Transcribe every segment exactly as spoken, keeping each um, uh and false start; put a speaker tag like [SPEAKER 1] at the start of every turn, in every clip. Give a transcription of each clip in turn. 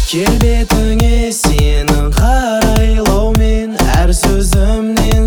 [SPEAKER 1] келбетіңе сенің қарайлаумен әр сөзімнен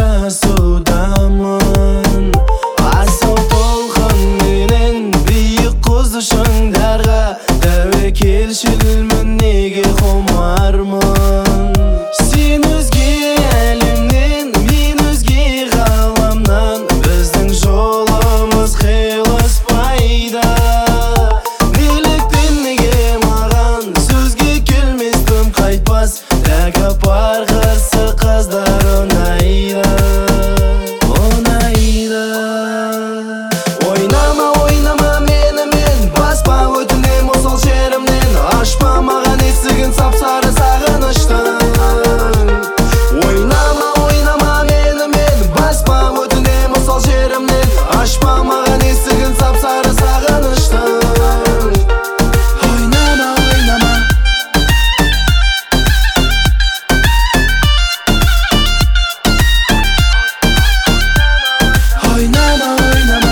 [SPEAKER 1] шатасудамын. Асыл толқынменен биік құзды шыңдарға тәуекелшілмін, неге құмармын. Сен өзге әлемнен, мен өзге ғаламнан, біздің жолымыз қиылыспайды. Неліктен неге маған сөзге келмес тым қайтпас, тәкаппар қарсы қыздар ұнайды, ұнайды. Ойнама, ойнама менімен, баспа өтінем осал жерімнен, ашпа маған есігін сап-сары сағыныштың. Ойнама, ойнама менімен, баспа өтінем осал жерімнен, ашпа маған есігін сап-сары сағыныштың. Ойнама, ойнама. Ойнама, ойнама.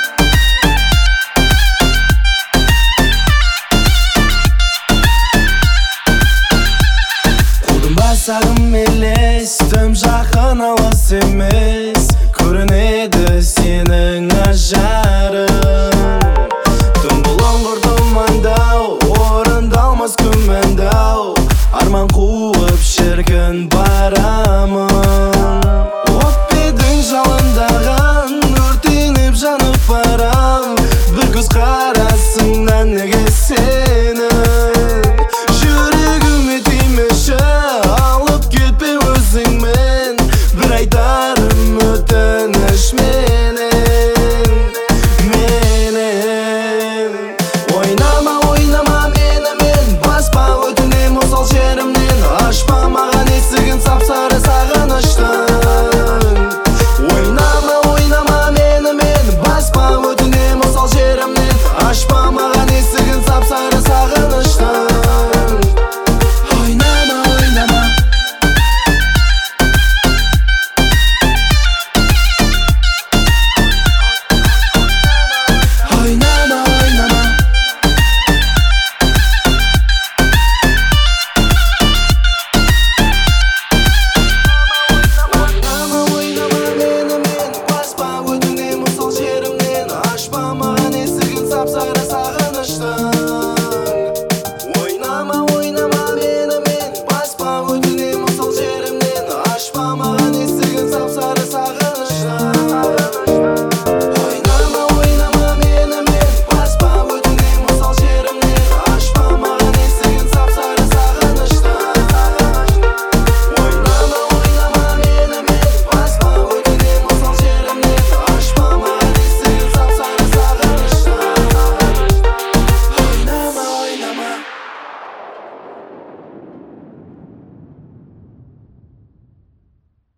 [SPEAKER 1] Қудым басағым елес, тым жақын алыс емес, көрінеді сенің ажарың. Түн бұлыңғыр тұмандау, орындалмас күмәндау, арман қуып шіркін барамын. Өкпедің жалындаған, өртеніп жанып барам, бір көз қарасыңнан неге сенің жүрегіме тимеші, алып кетпе өзіңмен, бір айтарым өтініш менен, менен. Ойнама, ойнама менімен, баспа өтінем осал жерімнен, ашпа маған есігін сап-сары сағыныштың. Ойнама, ойнама менімен, баспа өтінем осал жерімнен, ашпа маған есігін сап-сары сағыныштың. Ойнама, ойнама. Ойнама, ойнама. Ойнама, ойнама менімен, баспа өтінем осал жерімнен, ашпа маған есігін сап-сары